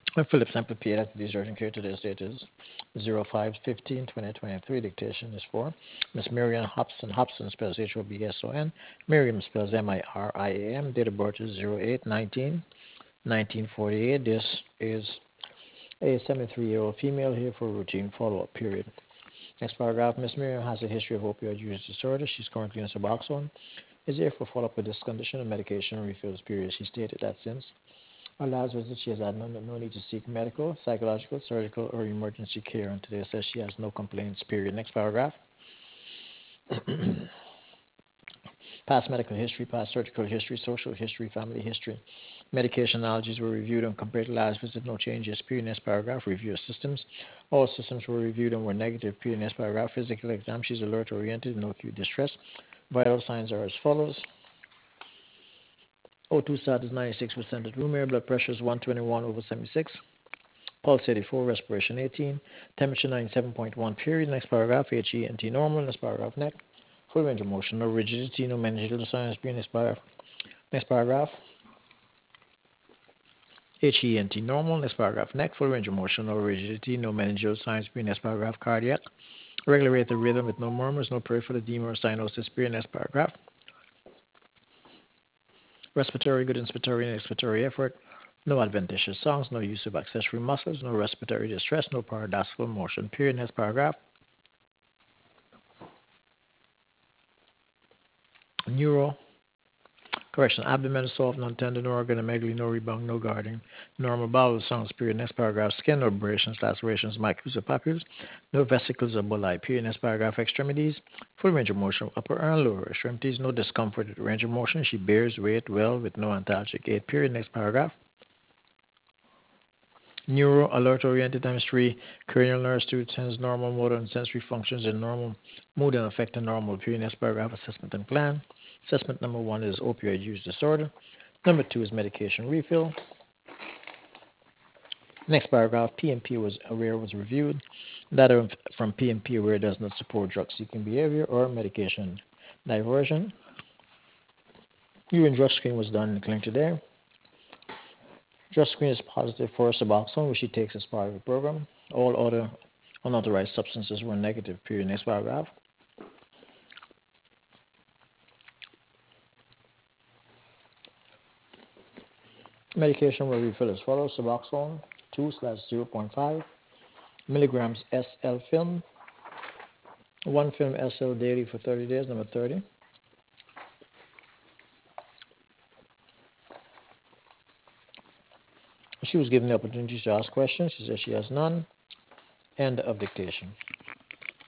Phillips Amplified Activities Urgent Care. Today's date is 05/15/2023. Dictation is for Miss Miriam Hobson. Hobson spells Hobson. Miriam spells Miriam. Date of birth is 08/19/1948. This is a 73-year-old female here for a routine follow-up period. Next paragraph. Miss Miriam has a history of opioid use disorder. She's currently on Suboxone. Is here for follow-up with this condition and medication refills period. She stated that since our last visit, she has had no need to seek medical, psychological, surgical, or emergency care, and today says she has no complaints, period. Next paragraph. Past medical history, past surgical history, social history, family history. Medication allergies were reviewed and compared to last visit, no changes, period. Next paragraph. Review of systems. All systems were reviewed and were negative, period. Next paragraph. Physical exam. She's alert oriented, no acute distress. Vital signs are as follows. O2 status 96% at room air. Blood pressure is 121/76. Pulse 84, respiration 18, temperature 97.1, period. Next paragraph, HENT normal. Next paragraph, neck. Full range of motion, no rigidity, no meningeal sinus pain. Next paragraph, HENT normal. Next paragraph, neck. Full range of motion, no rigidity, no meningeal sinus pain. Next paragraph, cardiac. Regulated rhythm with no murmurs, no peripheral edema or cyanosis, period. Next paragraph, respiratory, good inspiratory and expiratory effort. No adventitious songs, no use of accessory muscles, no respiratory distress, no paradoxical motion, period. Next paragraph, neuro. Correction. Abdomen soft, non-tender, no organomegaly, no rebound, no guarding. Normal bowel sounds, period. Next paragraph. Skin, no abrasions, lacerations, micros or papules. No vesicles or bulli, period. Next paragraph. Extremities. Full range of motion, upper and lower extremities. No discomfort at range of motion. She bears weight well with no antalgic aid, period. Next paragraph. Neuro, alert oriented times 3. Cranial nerves 2 10s, normal motor and sensory functions in normal mood and affect the normal, period. Next paragraph. Assessment and plan. Assessment number 1 is opioid use disorder. Number 2 is medication refill. Next paragraph, PMP was reviewed. Data from PMP aware does not support drug-seeking behavior or medication diversion. Urine drug screen was done in the clinic today. Drug screen is positive for Suboxone, which she takes as part of the program. All other unauthorized substances were negative, period. Next paragraph. Medication will refill as follows. Suboxone 2/0.5 milligrams SL film. 1 film SL daily for 30 days. Number 30. She was given the opportunity to ask questions. She says she has none. End of dictation.